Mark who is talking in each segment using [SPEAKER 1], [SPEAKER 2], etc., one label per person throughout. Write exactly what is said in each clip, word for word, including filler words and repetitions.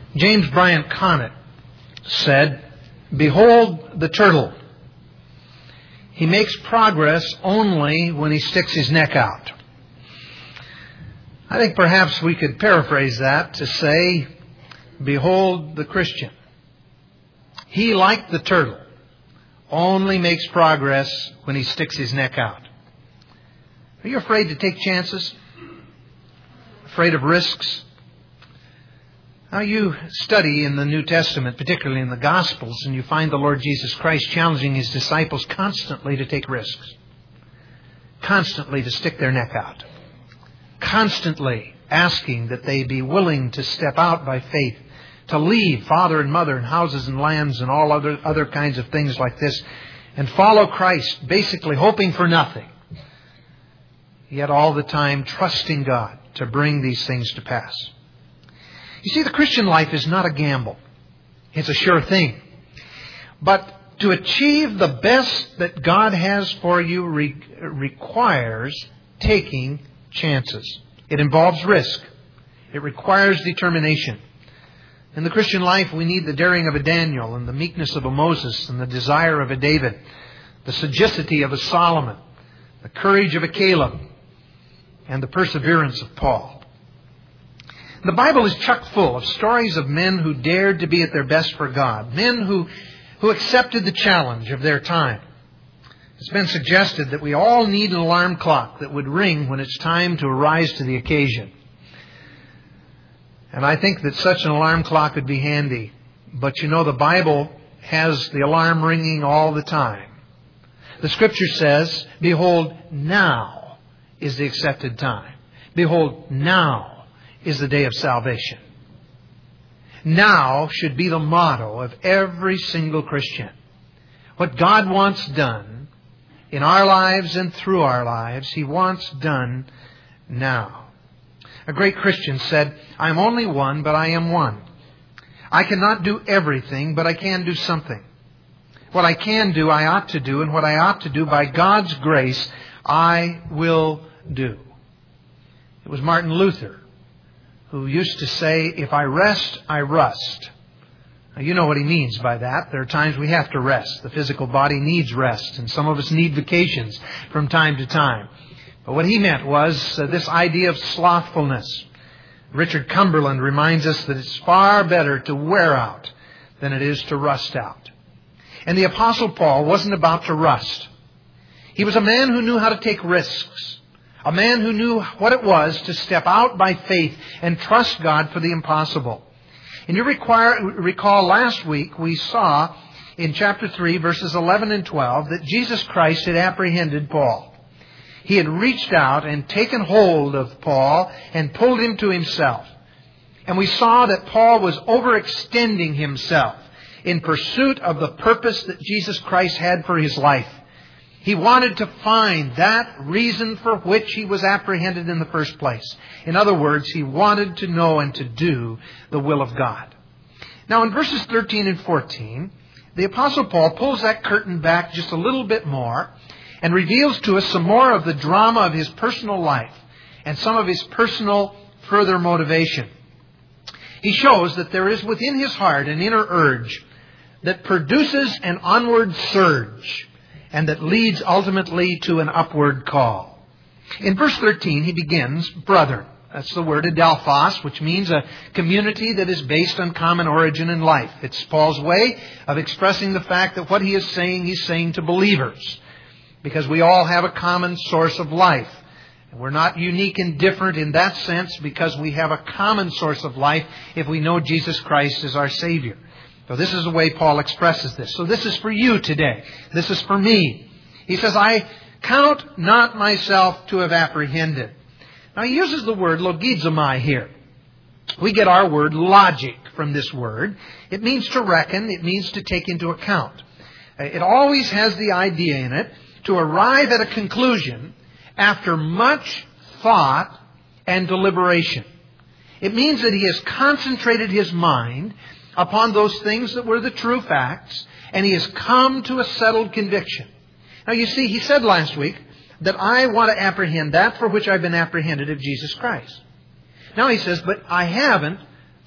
[SPEAKER 1] James Bryant Conant said, "Behold the turtle. He makes progress only when he sticks his neck out." I think perhaps we could paraphrase that to say, "Behold the Christian. He, like the turtle, only makes progress when he sticks his neck out." Are you afraid to take chances? Afraid of risks? Now you study in the New Testament, particularly in the Gospels, and you find the Lord Jesus Christ challenging His disciples constantly to take risks. Constantly to stick their neck out. Constantly asking that they be willing to step out by faith, to leave father and mother and houses and lands and all other, other kinds of things like this, and follow Christ, basically hoping for nothing. Yet all the time trusting God to bring these things to pass. You see, the Christian life is not a gamble. It's a sure thing. But to achieve the best that God has for you re- requires taking chances. It involves risk. It requires determination. In the Christian life, we need the daring of a Daniel and the meekness of a Moses and the desire of a David, the sagacity of a Solomon, the courage of a Caleb, and the perseverance of Paul. The Bible is chock full of stories of men who dared to be at their best for God, men who, who accepted the challenge of their time. It's been suggested that we all need an alarm clock that would ring when it's time to arise to the occasion. And I think that such an alarm clock would be handy. But you know, the Bible has the alarm ringing all the time. The Scripture says, "Behold, now is the accepted time. Behold, now is the day of salvation." Now should be the motto of every single Christian. What God wants done in our lives and through our lives, He wants done now. A great Christian said, "I am only one, but I am one. I cannot do everything, but I can do something. What I can do, I ought to do, and what I ought to do, by God's grace, I will do." It was Martin Luther who used to say, "If I rest, I rust." Now, you know what he means by that. There are times we have to rest. The physical body needs rest, and some of us need vacations from time to time. But what he meant was uh, this idea of slothfulness. Richard Cumberland reminds us that it's far better to wear out than it is to rust out. And the Apostle Paul wasn't about to rust. He was a man who knew how to take risks. A man who knew what it was to step out by faith and trust God for the impossible. And you require, recall last week we saw in chapter three, verses eleven and twelve, that Jesus Christ had apprehended Paul. He had reached out and taken hold of Paul and pulled him to himself. And we saw that Paul was overextending himself in pursuit of the purpose that Jesus Christ had for his life. He wanted to find that reason for which he was apprehended in the first place. In other words, he wanted to know and to do the will of God. Now in verses thirteen and fourteen, the Apostle Paul pulls that curtain back just a little bit more and reveals to us some more of the drama of his personal life and some of his personal further motivation. He shows that there is within his heart an inner urge that produces an onward surge and that leads ultimately to an upward call. In verse thirteen, he begins, "Brethren." That's the word adelphos, which means a community that is based on common origin in life. It's Paul's way of expressing the fact that what he is saying, he's saying to believers. Because we all have a common source of life. And we're not unique and different in that sense because we have a common source of life if we know Jesus Christ as our Savior. So this is the way Paul expresses this. So this is for you today. This is for me. He says, "I count not myself to have apprehended." Now he uses the word logizomai here. We get our word logic from this word. It means to reckon. It means to take into account. It always has the idea in it to arrive at a conclusion after much thought and deliberation. It means that he has concentrated his mind upon those things that were the true facts, and he has come to a settled conviction. Now you see, he said last week that I want to apprehend that for which I've been apprehended of Jesus Christ. Now he says, but I haven't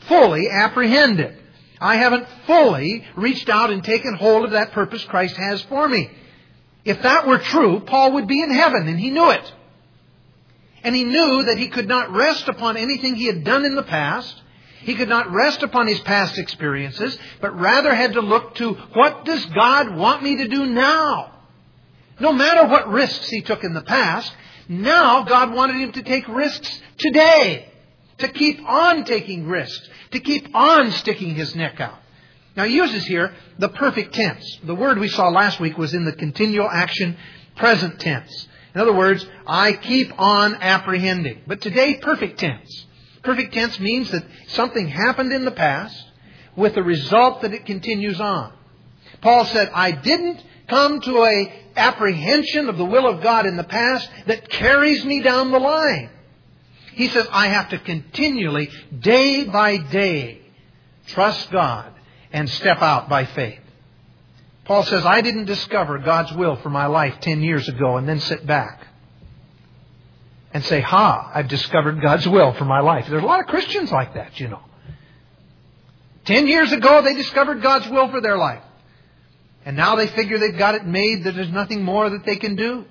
[SPEAKER 1] fully apprehended. I haven't fully reached out and taken hold of that purpose Christ has for me. If that were true, Paul would be in heaven, and he knew it. And he knew that he could not rest upon anything he had done in the past. He could not rest upon his past experiences, but rather had to look to, what does God want me to do now? No matter what risks he took in the past, now God wanted him to take risks today. To keep on taking risks. To keep on sticking his neck out. Now he uses here the perfect tense. The word we saw last week was in the continual action present tense. In other words, I keep on apprehending. But today, perfect tense. Perfect tense means that something happened in the past with the result that it continues on. Paul said, I didn't come to a apprehension of the will of God in the past that carries me down the line. He says, I have to continually, day by day, trust God and step out by faith. Paul says, I didn't discover God's will for my life ten years ago and then sit back and say, ha, I've discovered God's will for my life. There's a lot of Christians like that, you know. Ten years ago, they discovered God's will for their life. And now they figure they've got it made, that there's nothing more that they can do.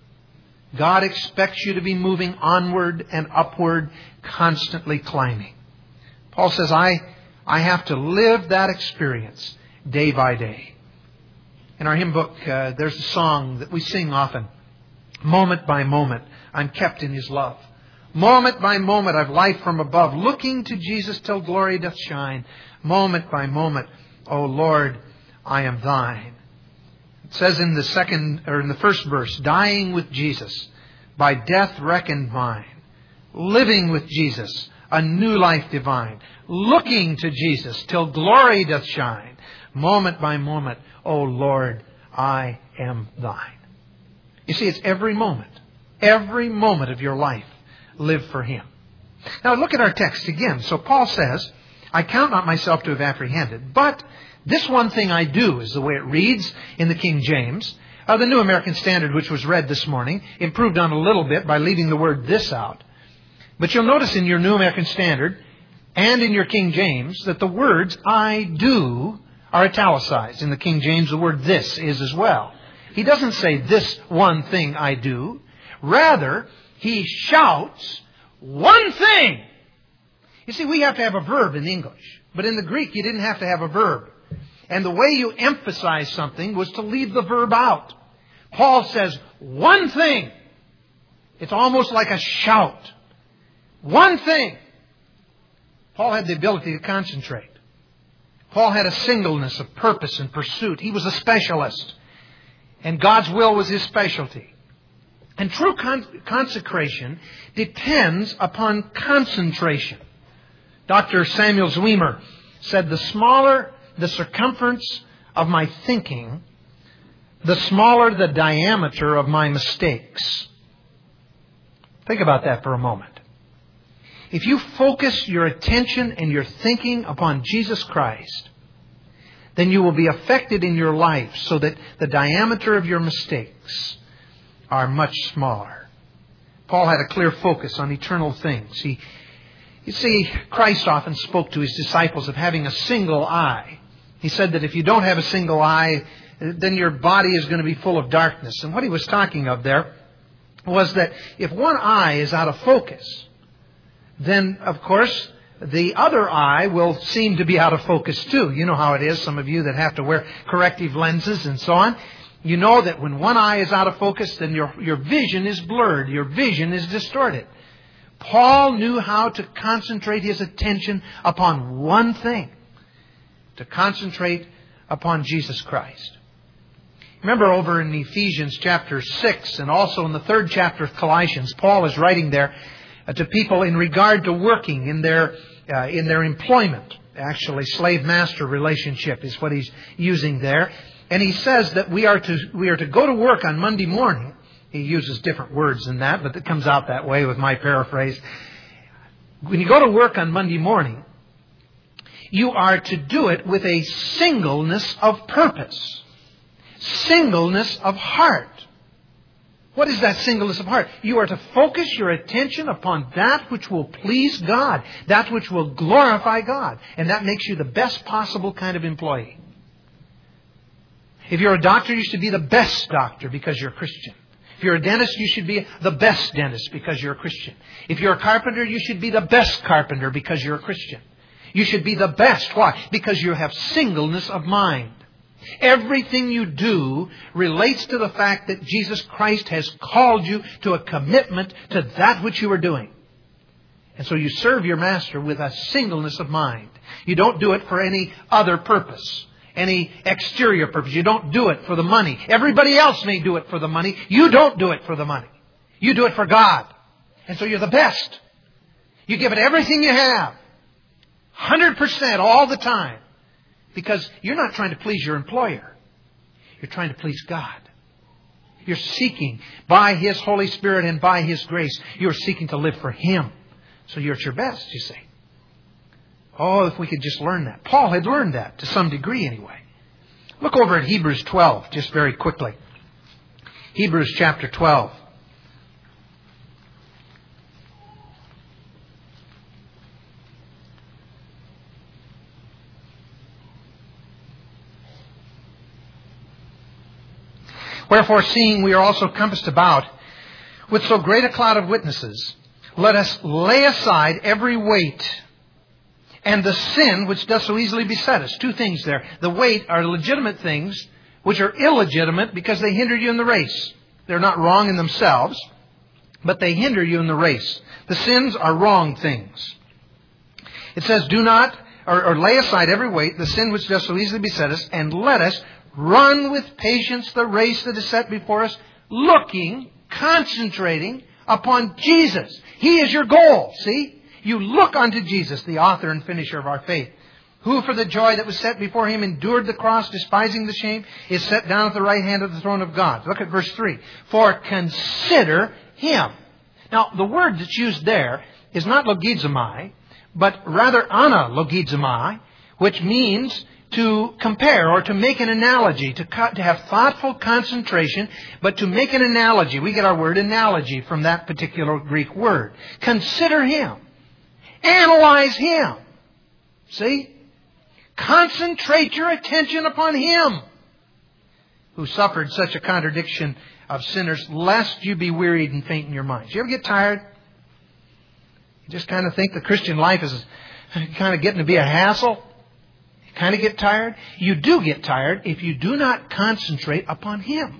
[SPEAKER 1] God expects you to be moving onward and upward, constantly climbing. Paul says, I, I have to live that experience day by day. In our hymn book, uh, there's a song that we sing often. Moment by moment, I'm kept in His love. Moment by moment, I've life from above, looking to Jesus till glory doth shine. Moment by moment, O Lord, I am Thine. It says in the second or in the first verse, dying with Jesus, by death reckoned mine, living with Jesus, a new life divine, looking to Jesus till glory doth shine. Moment by moment, O Lord, I am Thine. You see, it's every moment, every moment of your life, live for Him. Now look at our text again. So Paul says, I count not myself to have apprehended, but this one thing I do, is the way it reads in the King James. Uh, the New American Standard, which was read this morning, improved on a little bit by leaving the word this out. But you'll notice in your New American Standard and in your King James that the words I do are italicized. In the King James, the word this is as well. He doesn't say this one thing I do. Rather, he shouts one thing. You see, we have to have a verb in English. But in the Greek, you didn't have to have a verb. And the way you emphasize something was to leave the verb out. Paul says, one thing. It's almost like a shout. One thing. Paul had the ability to concentrate. Paul had a singleness of purpose and pursuit. He was a specialist. And God's will was his specialty. And true con- consecration depends upon concentration. Doctor Samuel Zwemer said, the smaller the circumference of my thinking, the smaller the diameter of my mistakes. Think about that for a moment. If you focus your attention and your thinking upon Jesus Christ, then you will be affected in your life so that the diameter of your mistakes are much smaller. Paul had a clear focus on eternal things. He, you see, Christ often spoke to His disciples of having a single eye. He said that if you don't have a single eye, then your body is going to be full of darkness. And what He was talking of there was that if one eye is out of focus, then, of course, the other eye will seem to be out of focus too. You know how it is, some of you that have to wear corrective lenses and so on. You know that when one eye is out of focus, then your, your vision is blurred. Your vision is distorted. Paul knew how to concentrate his attention upon one thing. To concentrate upon Jesus Christ. Remember over in Ephesians chapter six and also in the third chapter of Colossians, Paul is writing there to people in regard to working in their uh, in their employment. Actually, slave-master relationship is what he's using there. And he says that we are to we are to go to work on Monday morning. He uses different words than that, but it comes out that way with my paraphrase. When you go to work on Monday morning, you are to do it with a singleness of purpose, singleness of heart. What is that singleness of heart? You are to focus your attention upon that which will please God, that which will glorify God. And that makes you the best possible kind of employee. If you're a doctor, you should be the best doctor because you're a Christian. If you're a dentist, you should be the best dentist because you're a Christian. If you're a carpenter, you should be the best carpenter because you're a Christian. You should be the best. Why? Because you have singleness of mind. Everything you do relates to the fact that Jesus Christ has called you to a commitment to that which you are doing. And so you serve your Master with a singleness of mind. You don't do it for any other purpose, any exterior purpose. You don't do it for the money. Everybody else may do it for the money. You don't do it for the money. You do it for God. And so you're the best. You give it everything you have. one hundred percent all the time. Because you're not trying to please your employer. You're trying to please God. You're seeking by His Holy Spirit and by His grace. You're seeking to live for Him. So you're at your best, you see. Oh, if we could just learn that. Paul had learned that to some degree anyway. Look over at Hebrews twelve just very quickly. Hebrews chapter twelve. Wherefore, seeing we are also compassed about with so great a cloud of witnesses, let us lay aside every weight and the sin which does so easily beset us. Two things there. The weight are legitimate things which are illegitimate because they hinder you in the race. They're not wrong in themselves, but they hinder you in the race. The sins are wrong things. It says, do not, or, or lay aside every weight, the sin which does so easily beset us, and let us run with patience the race that is set before us, looking, concentrating upon Jesus. He is your goal, see? You look unto Jesus, the author and finisher of our faith, who for the joy that was set before Him endured the cross, despising the shame, is set down at the right hand of the throne of God. Look at verse three. For consider Him. Now, the word that's used there is not logizomai, but rather analogizomai, which means to compare or to make an analogy, to cut, to have thoughtful concentration, but to make an analogy. We get our word analogy from that particular Greek word. Consider Him. Analyze Him. See? Concentrate your attention upon Him, who suffered such a contradiction of sinners, lest you be wearied and faint in your minds. You ever get tired? You just kind of think the Christian life is kind of getting to be a hassle? Kind of get tired? You do get tired if you do not concentrate upon Him.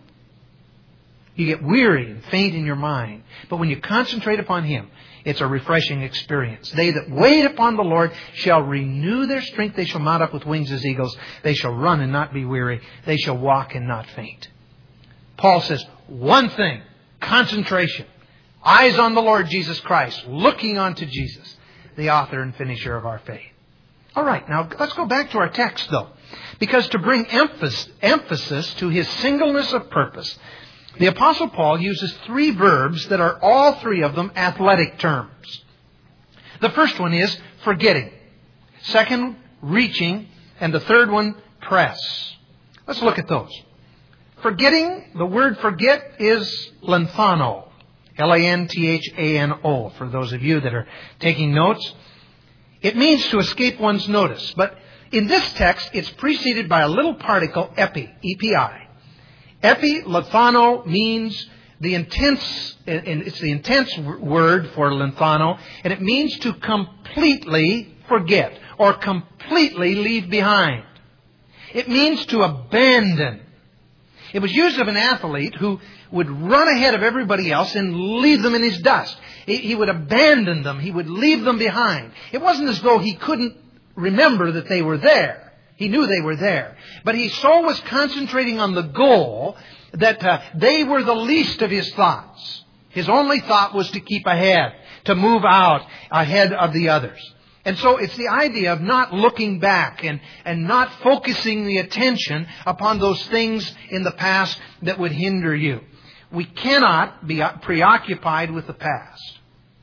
[SPEAKER 1] You get weary and faint in your mind. But when you concentrate upon Him, it's a refreshing experience. They that wait upon the Lord shall renew their strength. They shall mount up with wings as eagles. They shall run and not be weary. They shall walk and not faint. Paul says, one thing, concentration. Eyes on the Lord Jesus Christ, looking unto Jesus, the author and finisher of our faith. All right, now let's go back to our text, though. Because to bring emphasis, emphasis to his singleness of purpose, the Apostle Paul uses three verbs that are all three of them athletic terms. The first one is forgetting. Second, reaching. And the third one, press. Let's look at those. Forgetting, the word forget is lanthano. L A N T H A N O, for those of you that are taking notes. It means to escape one's notice. But in this text, it's preceded by a little particle, epi, E P I. Epi, lanthano, means the intense, it's the intense word for lanthano, and it means to completely forget or completely leave behind. It means to abandon. It was used of an athlete who would run ahead of everybody else and leave them in his dust. He would abandon them. He would leave them behind. It wasn't as though he couldn't remember that they were there. He knew they were there. But he so was concentrating on the goal that uh, they were the least of his thoughts. His only thought was to keep ahead, to move out ahead of the others. And so it's the idea of not looking back and, and not focusing the attention upon those things in the past that would hinder you. We cannot be preoccupied with the past.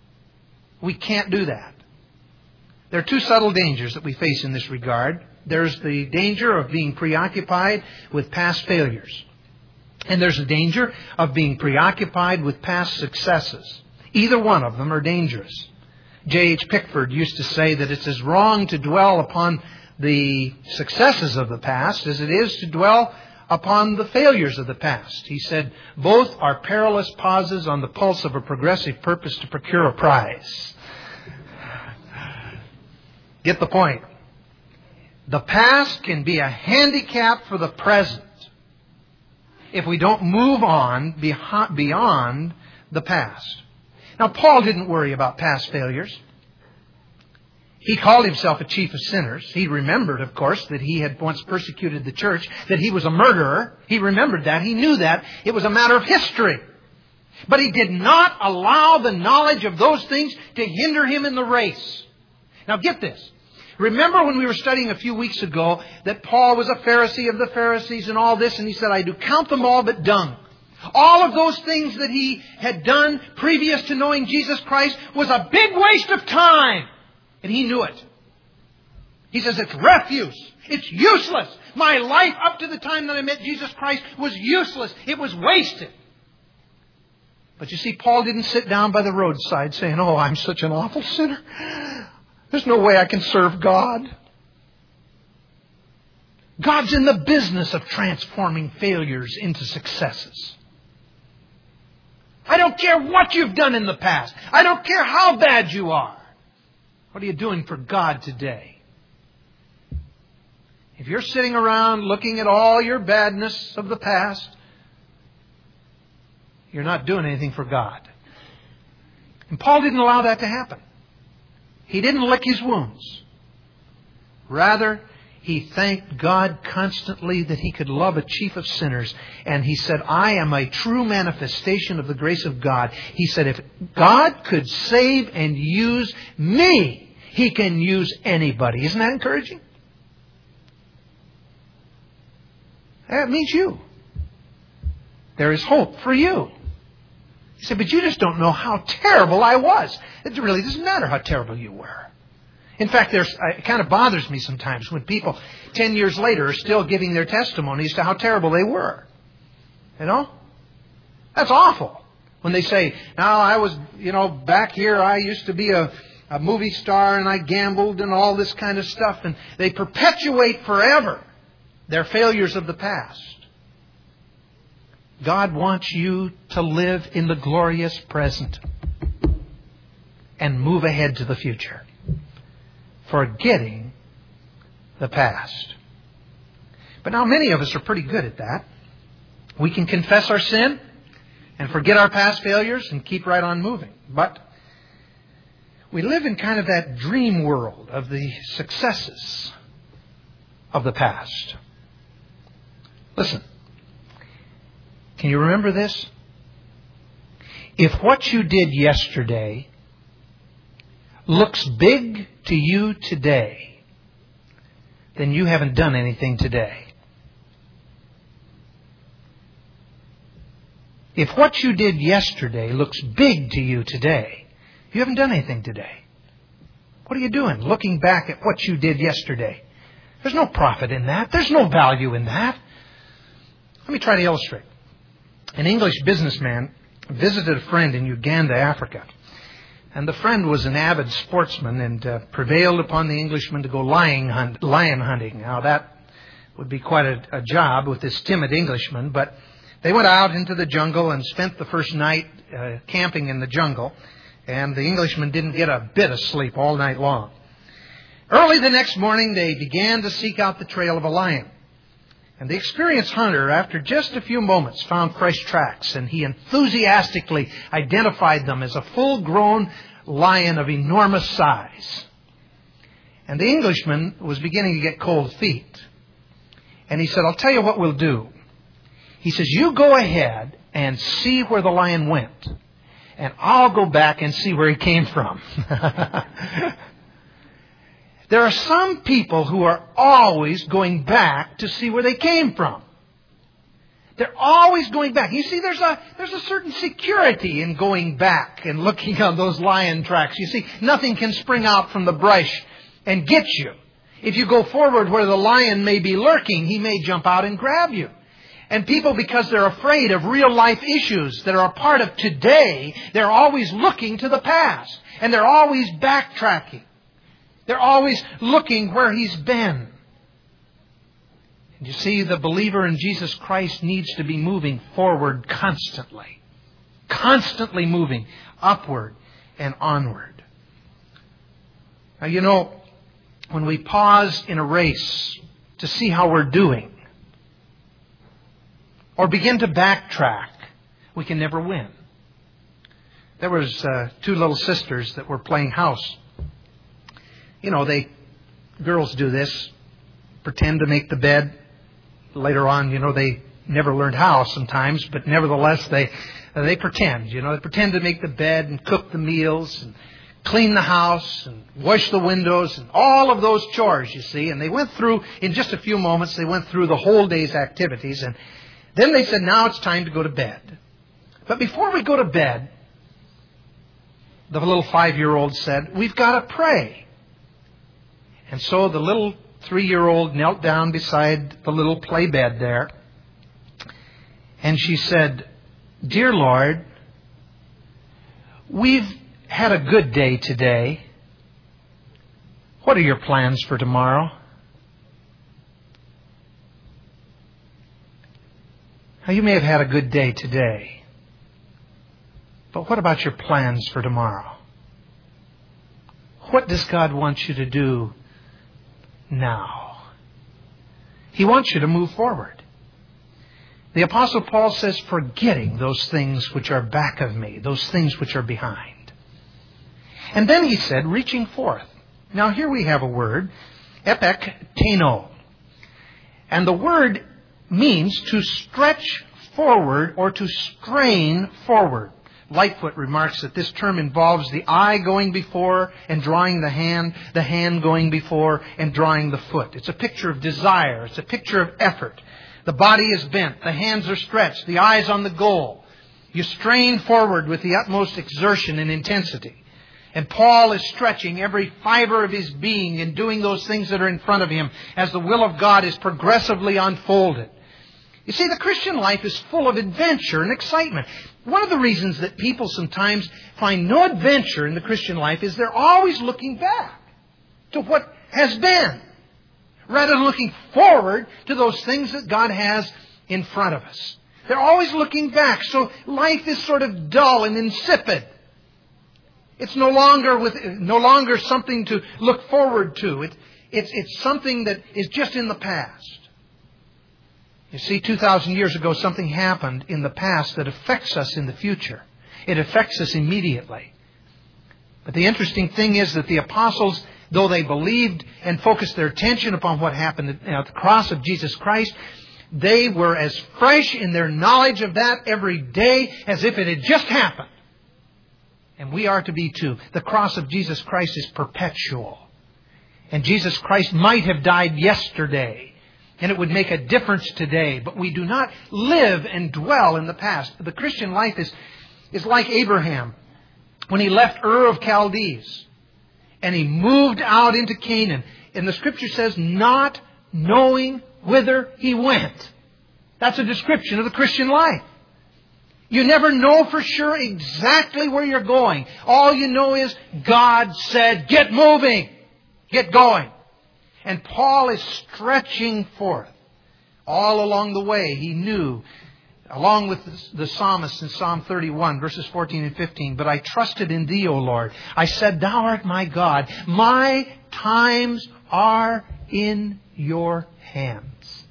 [SPEAKER 1] We can't do that. There are two subtle dangers that we face in this regard. There's the danger of being preoccupied with past failures. And there's a danger of being preoccupied with past successes. Either one of them are dangerous. J H Pickford used to say that it's as wrong to dwell upon the successes of the past as it is to dwell upon the failures of the past. He said, both are perilous pauses on the pulse of a progressive purpose to procure a prize. Get the point. The past can be a handicap for the present if we don't move on beyond the past. Now, Paul didn't worry about past failures. He called himself a chief of sinners. He remembered, of course, that he had once persecuted the church, that he was a murderer. He remembered that. He knew that. It was a matter of history. But he did not allow the knowledge of those things to hinder him in the race. Now, get this. Remember when we were studying a few weeks ago that Paul was a Pharisee of the Pharisees and all this, and he said, I do count them all but dung. All of those things that he had done previous to knowing Jesus Christ was a big waste of time. And he knew it. He says, it's refuse. It's useless. My life up to the time that I met Jesus Christ was useless. It was wasted. But you see, Paul didn't sit down by the roadside saying, oh, I'm such an awful sinner. There's no way I can serve God. God's in the business of transforming failures into successes. I don't care what you've done in the past. I don't care how bad you are. What are you doing for God today? If you're sitting around looking at all your badness of the past, you're not doing anything for God. And Paul didn't allow that to happen. He didn't lick his wounds. Rather, he thanked God constantly that he could love a chief of sinners. And he said, I am a true manifestation of the grace of God. He said, if God could save and use me, He can use anybody. Isn't that encouraging? That means you. There is hope for you. He said, but you just don't know how terrible I was. It really doesn't matter how terrible you were. In fact, there's, it kind of bothers me sometimes when people ten years later are still giving their testimony as to how terrible they were. You know? That's awful. When they say, now I was, you know, back here I used to be a, a movie star and I gambled and all this kind of stuff. And they perpetuate forever their failures of the past. God wants you to live in the glorious present and move ahead to the future, forgetting the past. But now many of us are pretty good at that. We can confess our sin and forget our past failures and keep right on moving. But we live in kind of that dream world of the successes of the past. Listen. Can you remember this? If what you did yesterday looks big to you today, then you haven't done anything today. If what you did yesterday looks big to you today, you haven't done anything today. What are you doing looking back at what you did yesterday? There's no profit in that. There's no value in that. Let me try to illustrate. An English businessman visited a friend in Uganda, Africa. And the friend was an avid sportsman and uh, prevailed upon the Englishman to go lion, hunt, lion hunting. Now that would be quite a, a job with this timid Englishman, but they went out into the jungle and spent the first night uh, camping in the jungle. And the Englishman didn't get a bit of sleep all night long. Early the next morning, they began to seek out the trail of a lion. And the experienced hunter, after just a few moments, found fresh tracks, and he enthusiastically identified them as a full-grown lion of enormous size. And the Englishman was beginning to get cold feet. And he said, I'll tell you what we'll do. He says, you go ahead and see where the lion went, and I'll go back and see where he came from. There are some people who are always going back to see where they came from. They're always going back. You see, there's a there's a certain security in going back and looking on those lion tracks. You see, nothing can spring out from the brush and get you. If you go forward where the lion may be lurking, he may jump out and grab you. And people, because they're afraid of real life issues that are a part of today, they're always looking to the past. And they're always backtracking. They're always looking where He's been. And you see, the believer in Jesus Christ needs to be moving forward constantly. Constantly moving upward and onward. Now, you know, when we pause in a race to see how we're doing, or begin to backtrack, we can never win. There was uh, two little sisters that were playing house. You know, they girls do this, pretend to make the bed. Later on, you know, they never learned how sometimes, but nevertheless, they uh, they pretend. You know, they pretend to make the bed and cook the meals and clean the house and wash the windows and all of those chores, you see. And they went through, in just a few moments, they went through the whole day's activities. And then they said, now it's time to go to bed. But before we go to bed, the little five-year-old said, we've got to pray. And so the little three-year-old knelt down beside the little play bed there. And she said, Dear Lord, we've had a good day today. What are your plans for tomorrow? Now, you may have had a good day today, but what about your plans for tomorrow? What does God want you to do now? He wants you to move forward. The Apostle Paul says, forgetting those things which are back of me, those things which are behind. And then he said, reaching forth. Now here we have a word, epikteno. And the word means to stretch forward or to strain forward. Lightfoot remarks that this term involves the eye going before and drawing the hand, the hand going before and drawing the foot. It's a picture of desire. It's a picture of effort. The body is bent. The hands are stretched. The eyes on the goal. You strain forward with the utmost exertion and intensity. And Paul is stretching every fiber of his being and doing those things that are in front of him as the will of God is progressively unfolded. You see, the Christian life is full of adventure and excitement. One of the reasons that people sometimes find no adventure in the Christian life is they're always looking back to what has been, rather than looking forward to those things that God has in front of us. They're always looking back, so life is sort of dull and insipid. It's no longer with no longer something to look forward to. It, it's, it's something that is just in the past. You see, two thousand years ago, something happened in the past that affects us in the future. It affects us immediately. But the interesting thing is that the apostles, though they believed and focused their attention upon what happened at the cross of Jesus Christ, they were as fresh in their knowledge of that every day as if it had just happened. And we are to be too. The cross of Jesus Christ is perpetual. And Jesus Christ might have died yesterday, and it would make a difference today. But we do not live and dwell in the past. The Christian life is, is like Abraham when he left Ur of Chaldees and he moved out into Canaan. And the Scripture says, not knowing whither he went. That's a description of the Christian life. You never know for sure exactly where you're going. All you know is God said, get moving, get going. And Paul is stretching forth. All along the way, he knew, along with the psalmist in Psalm thirty-one, verses fourteen and fifteen, but I trusted in Thee, O Lord. I said, Thou art my God. My times are in Your hands.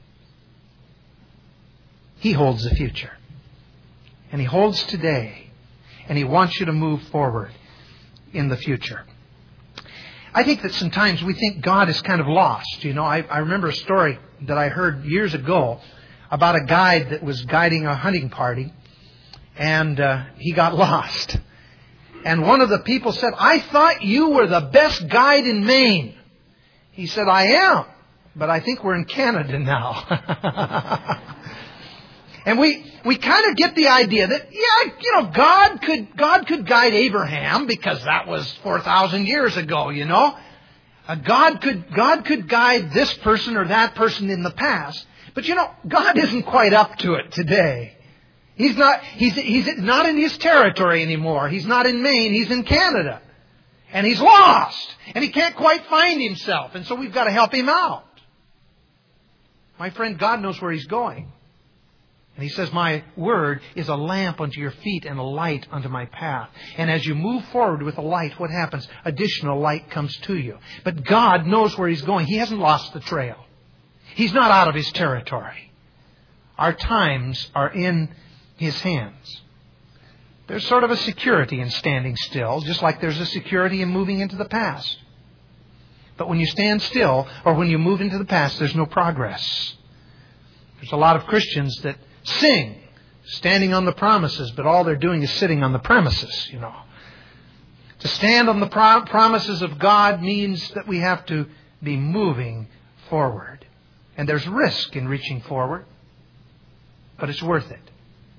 [SPEAKER 1] He holds the future. And He holds today. And He wants you to move forward in the future. I think that sometimes we think God is kind of lost. You know, I, I remember a story that I heard years ago about a guide that was guiding a hunting party. And uh, he got lost. And one of the people said, I thought you were the best guide in Maine. He said, I am. But I think we're in Canada now. And we, we kind of get the idea that, yeah, you know, God could, God could guide Abraham because that was four thousand years ago, you know. Uh, God could, God could guide this person or that person in the past. But you know, God isn't quite up to it today. He's not, he's, he's not in his territory anymore. He's not in Maine. He's in Canada. And he's lost. And he can't quite find himself. And so we've got to help him out. My friend, God knows where he's going. And he says, my word is a lamp unto your feet and a light unto my path. And as you move forward with the light, what happens? Additional light comes to you. But God knows where he's going. He hasn't lost the trail. He's not out of his territory. Our times are in his hands. There's sort of a security in standing still, just like there's a security in moving into the past. But when you stand still, or when you move into the past, there's no progress. There's a lot of Christians that sing, standing on the promises, but all they're doing is sitting on the premises, you know. To stand on the pro- promises of God means that we have to be moving forward. And there's risk in reaching forward, but it's worth it.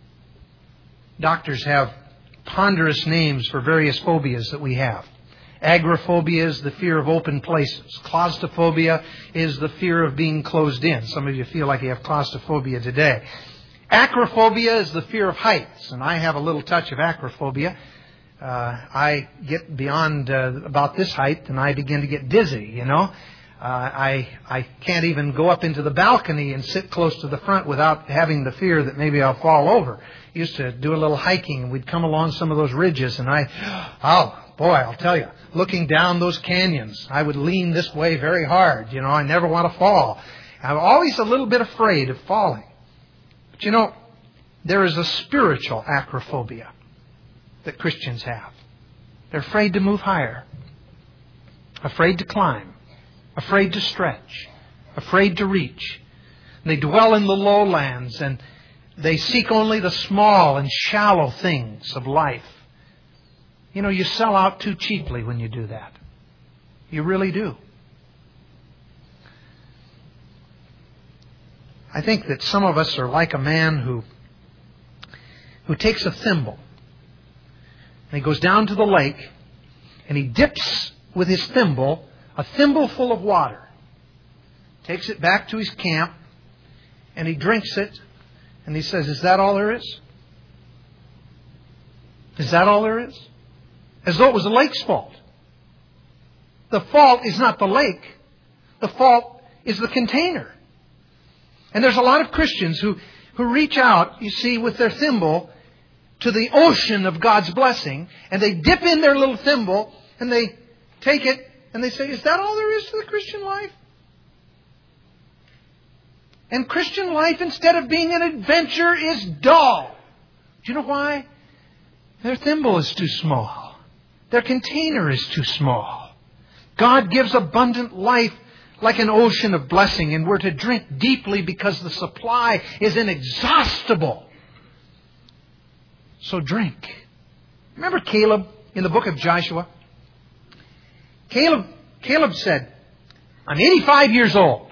[SPEAKER 1] Doctors have ponderous names for various phobias that we have. Agoraphobia is the fear of open places. Claustrophobia is the fear of being closed in. Some of you feel like you have claustrophobia today. Acrophobia is the fear of heights, and I have a little touch of acrophobia. Uh, I get beyond uh, about this height, and I begin to get dizzy, you know. Uh, I I can't even go up into the balcony and sit close to the front without having the fear that maybe I'll fall over. Used to do a little hiking, and we'd come along some of those ridges, and I, oh boy, I'll tell you, looking down those canyons, I would lean this way very hard. You know, I never want to fall. I'm always a little bit afraid of falling. But you know, there is a spiritual acrophobia that Christians have. They're afraid to move higher, afraid to climb, afraid to stretch, afraid to reach. And they dwell in the lowlands, and they seek only the small and shallow things of life. You know, you sell out too cheaply when you do that. You really do. I think that some of us are like a man who who takes a thimble and he goes down to the lake and he dips with his thimble a thimble full of water, takes it back to his camp, and he drinks it, and he says, is that all there is? Is that all there is? As though it was the lake's fault. The fault is not the lake. The fault is the container. And there's a lot of Christians who, who reach out, you see, with their thimble to the ocean of God's blessing, and they dip in their little thimble, and they take it, and they say, is that all there is to the Christian life? And Christian life, instead of being an adventure, is dull. Do you know why? Their thimble is too small. Their container is too small. God gives abundant life like an ocean of blessing, and we're to drink deeply because the supply is inexhaustible. So drink. Remember Caleb in the book of Joshua? Caleb, Caleb said, I'm eighty-five years old.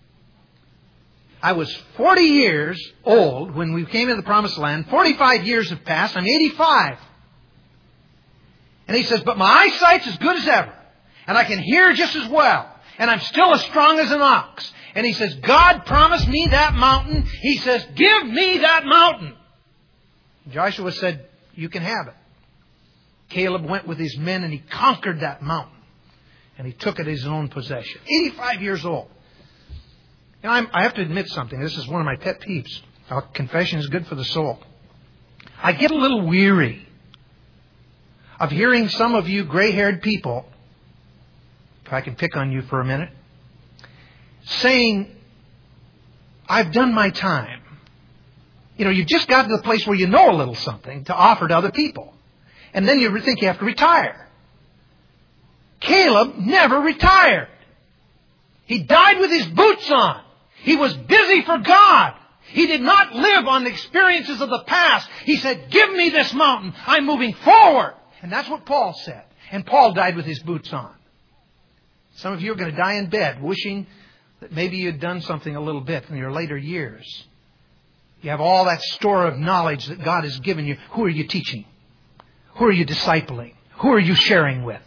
[SPEAKER 1] I was forty years old when we came into the Promised Land. forty-five years have passed. I'm eighty-five. And he says, but my eyesight's as good as ever. And I can hear just as well. And I'm still as strong as an ox. And he says, God promised me that mountain. He says, give me that mountain. Joshua said, you can have it. Caleb went with his men and he conquered that mountain. And he took it as his own possession. eighty-five years old. And I'm, I have to admit something. This is one of my pet peeves. Now, confession is good for the soul. I get a little weary of hearing some of you gray-haired people, if I can pick on you for a minute, saying, I've done my time. You know, you've just gotten to the place where you know a little something to offer to other people. And then you think you have to retire. Caleb never retired. He died with his boots on. He was busy for God. He did not live on the experiences of the past. He said, give me this mountain. I'm moving forward. And that's what Paul said. And Paul died with his boots on. Some of you are going to die in bed wishing that maybe you'd done something a little bit in your later years. You have all that store of knowledge that God has given you. Who are you teaching? Who are you discipling? Who are you sharing with?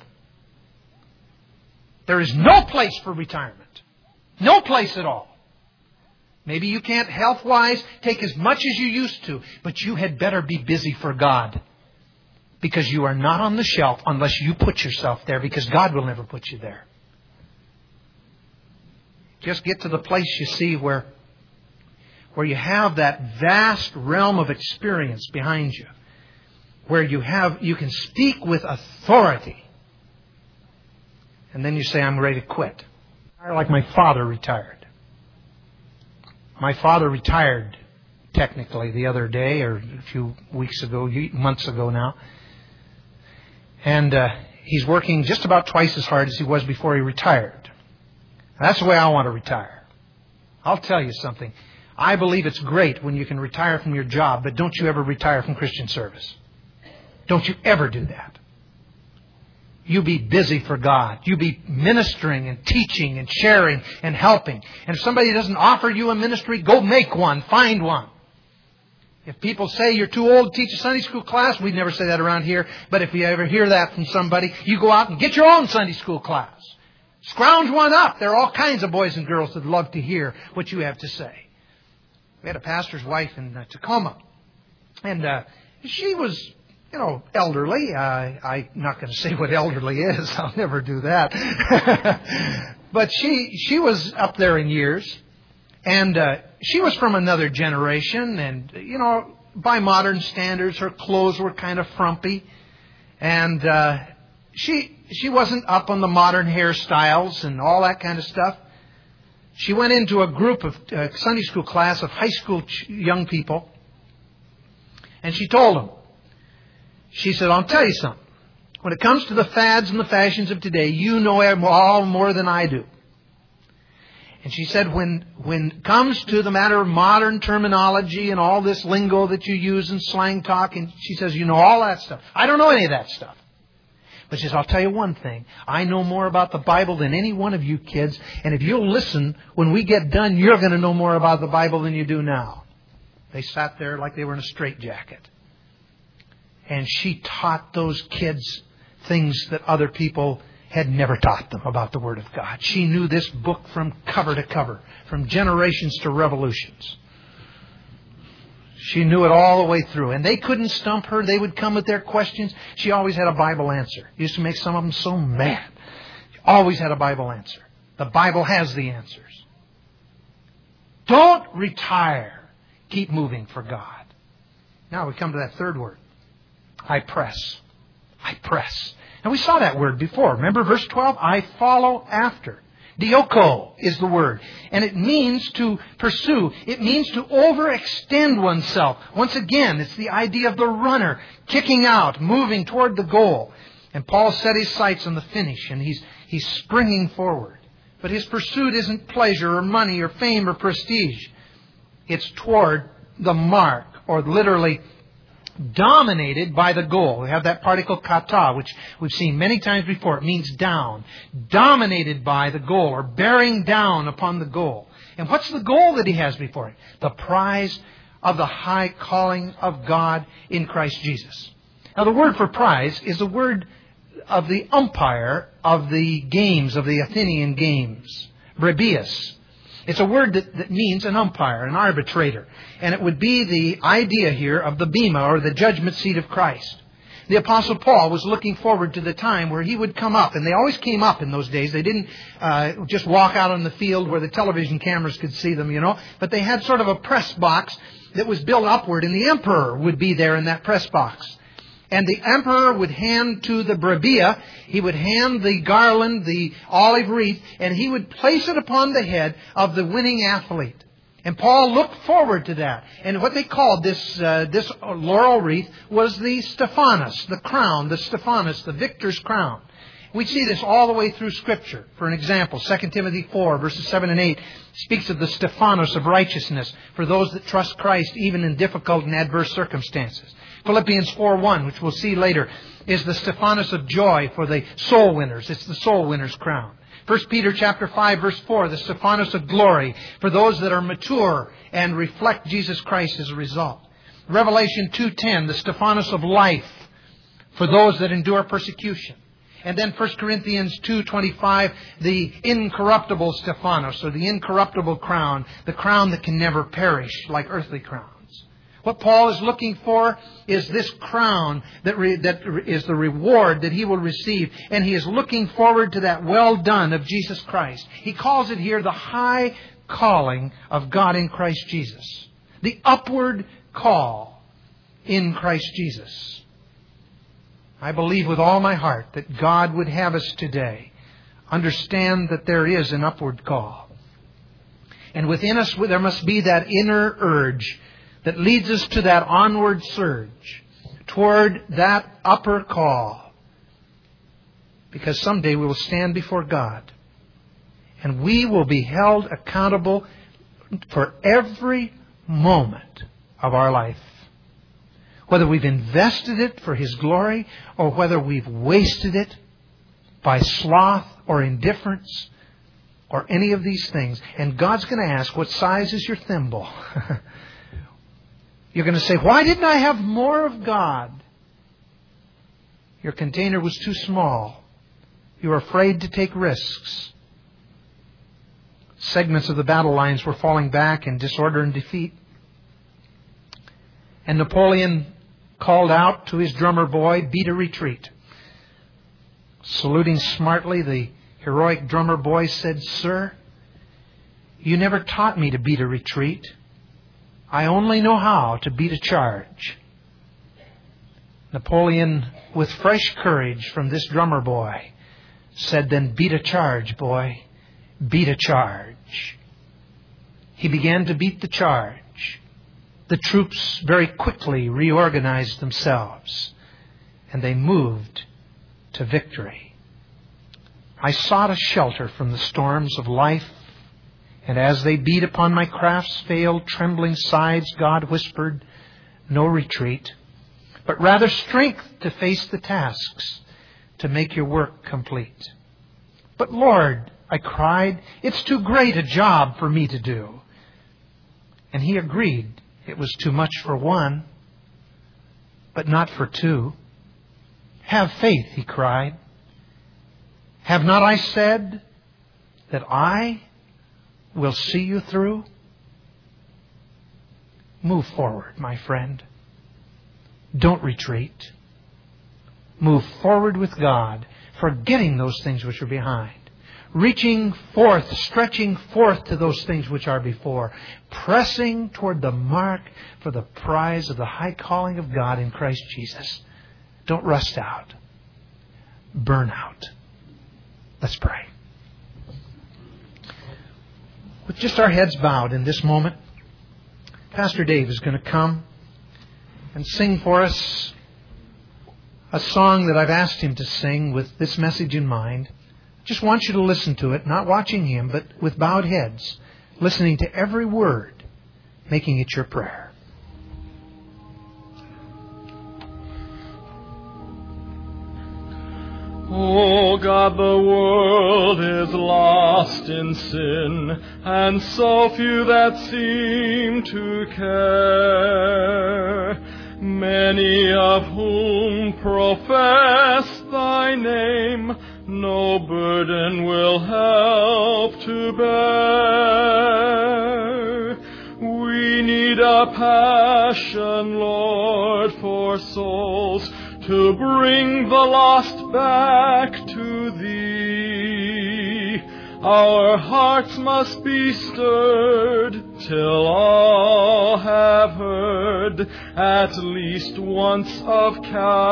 [SPEAKER 1] There is no place for retirement. No place at all. Maybe you can't health-wise take as much as you used to, but you had better be busy for God. Because you are not on the shelf unless you put yourself there, because God will never put you there. Just get to the place, you see, where, where you have that vast realm of experience behind you. Where you have you can speak with authority. And then you say, I'm ready to quit. Like my father retired. My father retired technically the other day, or a few weeks ago, months ago now. And uh, he's working just about twice as hard as he was before he retired. That's the way I want to retire. I'll tell you something. I believe it's great when you can retire from your job, but don't you ever retire from Christian service. Don't you ever do that. You be busy for God. You be ministering and teaching and sharing and helping. And if somebody doesn't offer you a ministry, go make one. Find one. If people say you're too old to teach a Sunday school class, we'd never say that around here. But if you ever hear that from somebody, you go out and get your own Sunday school class. Scrounge one up. There are all kinds of boys and girls that love to hear what you have to say. We had a pastor's wife in uh, Tacoma. And uh, she was... You know, elderly. Uh, I'm not going to say what elderly is. I'll never do that. But she she was up there in years. And uh, she was from another generation. And, you know, by modern standards, her clothes were kind of frumpy. And uh, she she wasn't up on the modern hairstyles and all that kind of stuff. She went into a group of uh, Sunday school class of high school ch- young people. And she told them, she said, I'll tell you something. When it comes to the fads and the fashions of today, you know all more than I do. And she said, when when it comes to the matter of modern terminology and all this lingo that you use and slang talk, and she says, you know all that stuff. I don't know any of that stuff. But she says, I'll tell you one thing. I know more about the Bible than any one of you kids. And if you'll listen, when we get done, you're going to know more about the Bible than you do now. They sat there like they were in a straitjacket. And she taught those kids things that other people had never taught them about the Word of God. She knew this book from cover to cover, from generations to revolutions. She knew it all the way through. And they couldn't stump her. They would come with their questions. She always had a Bible answer. It used to make some of them so mad. She always had a Bible answer. The Bible has the answers. Don't retire. Keep moving for God. Now we come to that third word. I press. I press. And we saw that word before. Remember verse twelve? I follow after. Dioko is the word. And it means to pursue. It means to overextend oneself. Once again, it's the idea of the runner kicking out, moving toward the goal. And Paul set his sights on the finish, and he's he's springing forward. But his pursuit isn't pleasure or money or fame or prestige. It's toward the mark, or literally dominated by the goal. We have that particle kata, which we've seen many times before. It means down. Dominated by the goal, or bearing down upon the goal. And what's the goal that he has before him? The prize of the high calling of God in Christ Jesus. Now the word for prize is the word of the umpire of the games, of the Athenian games. Brebius. It's a word that, that means an umpire, an arbitrator. And it would be the idea here of the bema, or the judgment seat of Christ. The Apostle Paul was looking forward to the time where he would come up. And they always came up in those days. They didn't uh, just walk out on the field where the television cameras could see them, you know. But they had sort of a press box that was built upward. And the emperor would be there in that press box. And the emperor would hand to the brabia, he would hand the garland, the olive wreath, and he would place it upon the head of the winning athlete. And Paul looked forward to that. And what they called this uh, this laurel wreath was the Stephanos, the crown, the Stephanos, the victor's crown. We see this all the way through Scripture. For an example, Second Timothy four, verses seven and eight, speaks of the Stephanos of righteousness for those that trust Christ even in difficult and adverse circumstances. Philippians four one, which we'll see later, is the Stephanos of joy for the soul winners. It's the soul winner's crown. First Peter chapter five, verse four, the Stephanos of glory for those that are mature and reflect Jesus Christ as a result. Revelation two ten, the Stephanos of life for those that endure persecution. And then First Corinthians two twenty-five, the incorruptible Stephanos, or the incorruptible crown, the crown that can never perish like earthly crowns. What Paul is looking for is this crown that, re, that is the reward that he will receive. And he is looking forward to that well done of Jesus Christ. He calls it here the high calling of God in Christ Jesus. The upward call in Christ Jesus. I believe with all my heart that God would have us today understand that there is an upward call. And within us there must be that inner urge that leads us to that onward surge toward that upper call. Because someday we will stand before God and we will be held accountable for every moment of our life. Whether we've invested it for His glory or whether we've wasted it by sloth or indifference or any of these things. And God's going to ask, what size is your thimble? You're going to say, why didn't I have more of God? Your container was too small. You were afraid to take risks. Segments of the battle lines were falling back in disorder and defeat. And Napoleon called out to his drummer boy, beat a retreat. Saluting smartly, the heroic drummer boy said, Sir, you never taught me to beat a retreat. I only know how to beat a charge. Napoleon, with fresh courage from this drummer boy, said, Then beat a charge, boy. Beat a charge. He began to beat the charge. The troops very quickly reorganized themselves, and they moved to victory. I sought a shelter from the storms of life, and as they beat upon my craft's failed, trembling sides, God whispered, No retreat, but rather strength to face the tasks, to make your work complete. But Lord, I cried, it's too great a job for me to do. And He agreed it was too much for one, but not for two. Have faith, He cried. Have not I said that I will see you through? Move forward, my friend. Don't retreat. Move forward with God, forgetting those things which are behind. Reaching forth, stretching forth to those things which are before. Pressing toward the mark for the prize of the high calling of God in Christ Jesus. Don't rust out. Burn out. Let's pray. With just our heads bowed in this moment, Pastor Dave is going to come and sing for us a song that I've asked him to sing with this message in mind. Just want you to listen to it, not watching him, but with bowed heads, listening to every word, making it your prayer.
[SPEAKER 2] Oh God, the world is lost in sin, and so few that seem to care. Many of whom profess Thy name, no burden will help to bear. We need a passion, Lord, for souls, to bring the lost back to Thee. Our hearts must be stirred till all have heard at least once of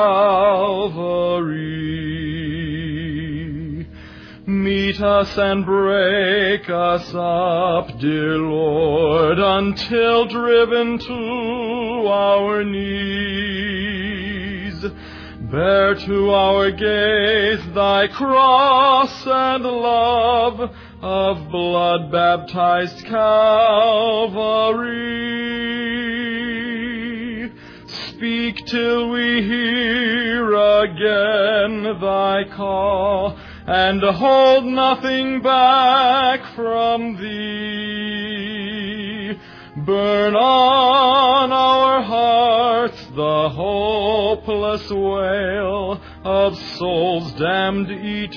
[SPEAKER 2] Calvary. Meet us and break us up, dear Lord, until driven to our knees. Bear to our gaze Thy cross and love of blood-baptized Calvary. Speak till we hear again Thy call, and hold nothing back from Thee. Burn on our hearts the hopeless wail of souls damned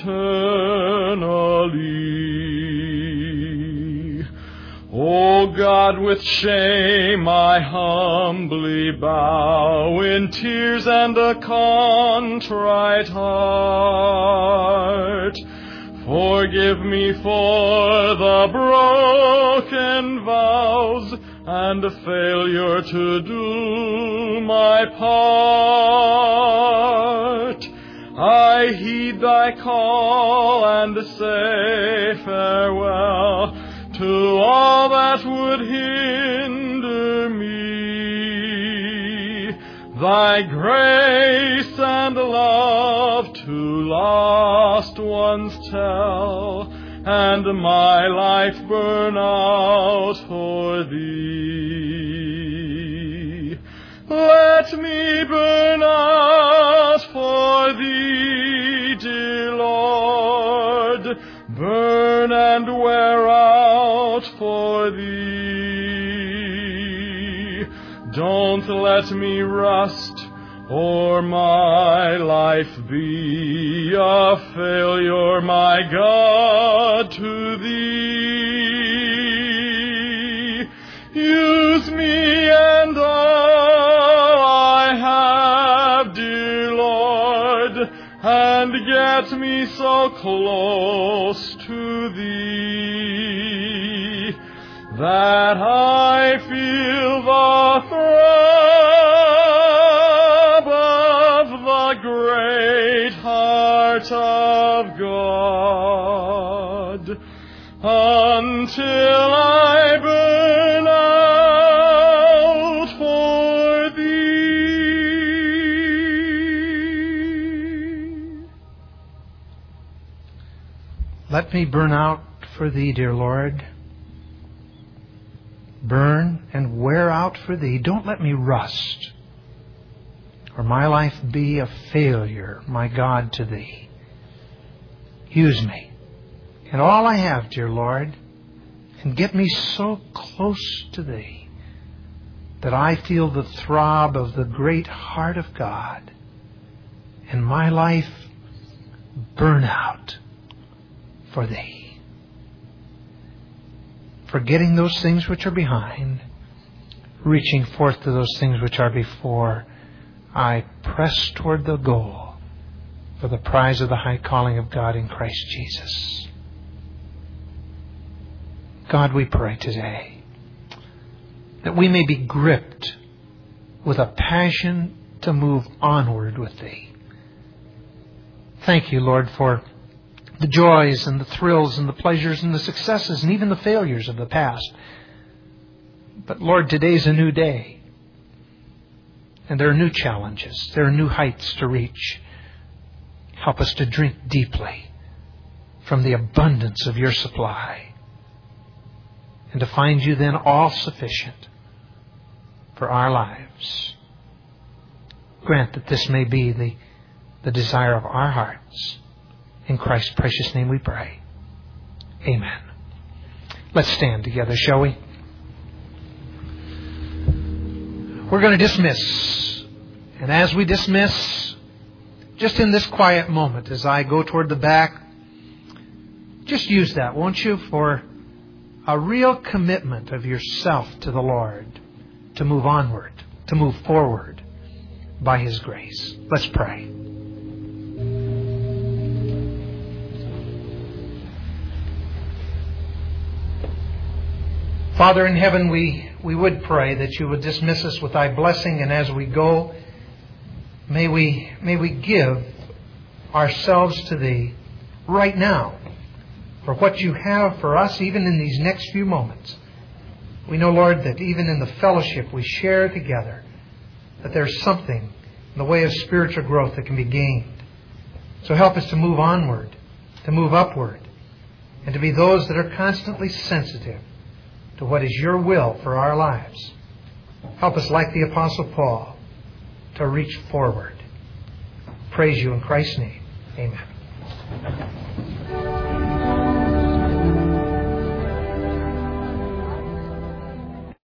[SPEAKER 2] eternally. O God, with shame I humbly bow in tears and a contrite heart. Forgive me for the broken vows and failure to do my part. I heed thy call and say farewell to all that would hinder me. Thy grace and love to lost ones tell, and my life burn out for thee. Let me burn out for thee, dear Lord, burn and wear out for thee. Don't let me rust, or my life be a failure, my God, to thee. Use me and all I have, dear Lord, and get me so close to thee that I feel the throb of the great heart of God, until I burn out for thee.
[SPEAKER 1] Let me burn out for thee, dear Lord. Burn and wear out for thee. Don't let me rust, or my life be a failure, my God, to thee. Use me and all I have, dear Lord, and get me so close to thee that I feel the throb of the great heart of God, and my life burn out for thee. Forgetting those things which are behind, reaching forth to those things which are before, I press toward the goal for the prize of the high calling of God in Christ Jesus. God, we pray today that we may be gripped with a passion to move onward with Thee. Thank you, Lord, for the joys and the thrills and the pleasures and the successes and even the failures of the past. But Lord, today's a new day. And there are new challenges. There are new heights to reach. Help us to drink deeply from the abundance of your supply, and to find you then all sufficient for our lives. Grant that this may be the, the desire of our hearts. In Christ's precious name we pray. Amen. Let's stand together, shall we? We're going to dismiss. And as we dismiss, just in this quiet moment, as I go toward the back, just use that, won't you, for a real commitment of yourself to the Lord, to move onward, to move forward by His grace. Let's pray. Father in heaven, we, we would pray that you would dismiss us with thy blessing, and as we go, may we, may we give ourselves to thee right now for what you have for us even in these next few moments. We know, Lord, that even in the fellowship we share together, that there's something in the way of spiritual growth that can be gained. So help us to move onward, to move upward, and to be those that are constantly sensitive to what is your will for our lives. Help us, like the Apostle Paul, to reach forward. Praise you in Christ's name. Amen.